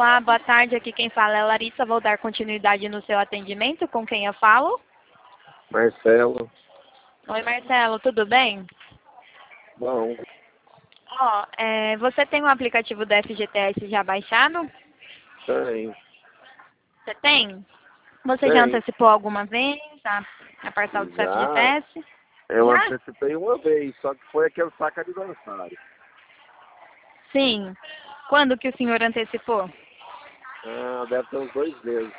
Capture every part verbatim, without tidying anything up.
Olá, boa tarde. Aqui quem fala é Larissa. Vou dar continuidade no seu atendimento. Com quem eu falo? Marcelo. Oi, Marcelo. Tudo bem? Bom. Ó, é, você tem o aplicativo do F G T S já baixado? Tem. Você tem? Você já Tem. antecipou alguma vez a, a parcela do seu Já. F G T S? Eu Já? antecipei uma vez, só que foi aquele saco de aniversário. Sim. Quando que o senhor antecipou? Ah, deve ter uns dois meses.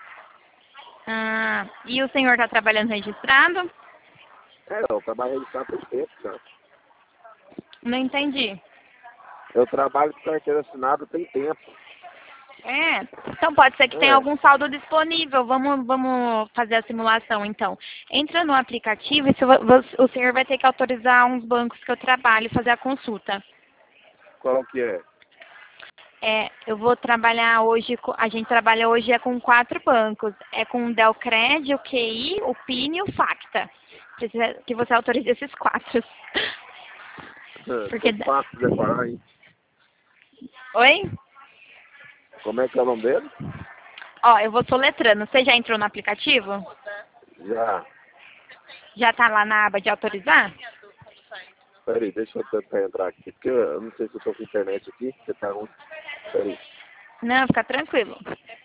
Ah, e o senhor está trabalhando registrado? É, eu trabalho registrado por tempo, cara. Não entendi. Eu trabalho com carteira assinada tem tempo. É, então pode ser que tenha É. algum saldo disponível. Vamos, vamos fazer a simulação, então. Entra no aplicativo e se vo- vo- o senhor vai ter que autorizar uns bancos que eu trabalho e fazer a consulta. Qual que é? É, eu vou trabalhar hoje, co- a gente trabalha hoje é com quatro bancos. É com o Delcred, o Q I, o P I N e o Facta. Precisa que você autorize esses quatro. Porque... Tô fácil de decorar, hein? Oi? Como é que é o nome dele? Ó, eu vou soletrando. Você já entrou no aplicativo? Já. Já tá lá na aba de autorizar? Peraí, deixa eu tentar entrar aqui, porque eu não sei se eu tô com internet aqui. Você tá onde? Peraí. Não, fica tranquilo.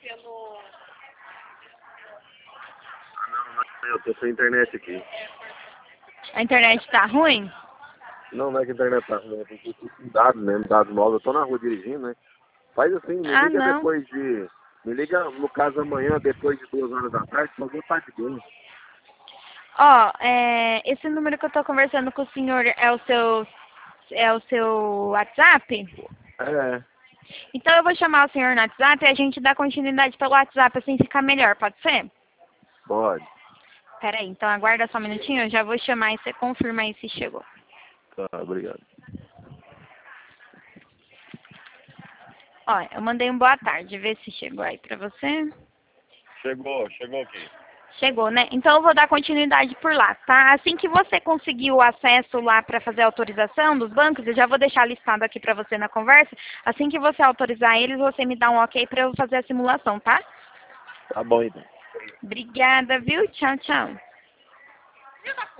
Eu tô sem internet aqui. A internet tá ruim? Não, não é que a internet tá ruim, é porque eu tô com dados mesmo, dados novos. Eu tô na rua dirigindo, né? Faz assim, me Ah, liga não. depois de... Me liga, no caso, amanhã, depois de duas horas da tarde, só vou estar de boa. Ó, é, esse número que eu tô conversando com o senhor é o seu, é o seu WhatsApp? É, Então eu vou chamar o senhor no WhatsApp e a gente dá continuidade pelo WhatsApp, assim fica melhor, pode ser? pode. Pera aí, então aguarda só um minutinho, eu já vou chamar e você confirma aí se chegou. Tá, obrigado. Ó, eu mandei um boa tarde, vê se chegou aí pra você. Chegou, chegou aqui. Chegou, né? Então eu vou dar continuidade por lá, tá? Assim que você conseguir o acesso lá para fazer a autorização dos bancos, eu já vou deixar listado aqui para você na conversa. Assim que você autorizar eles, você me dá um ok para eu fazer a simulação, tá? Tá bom, então. Obrigada, viu? Tchau, tchau.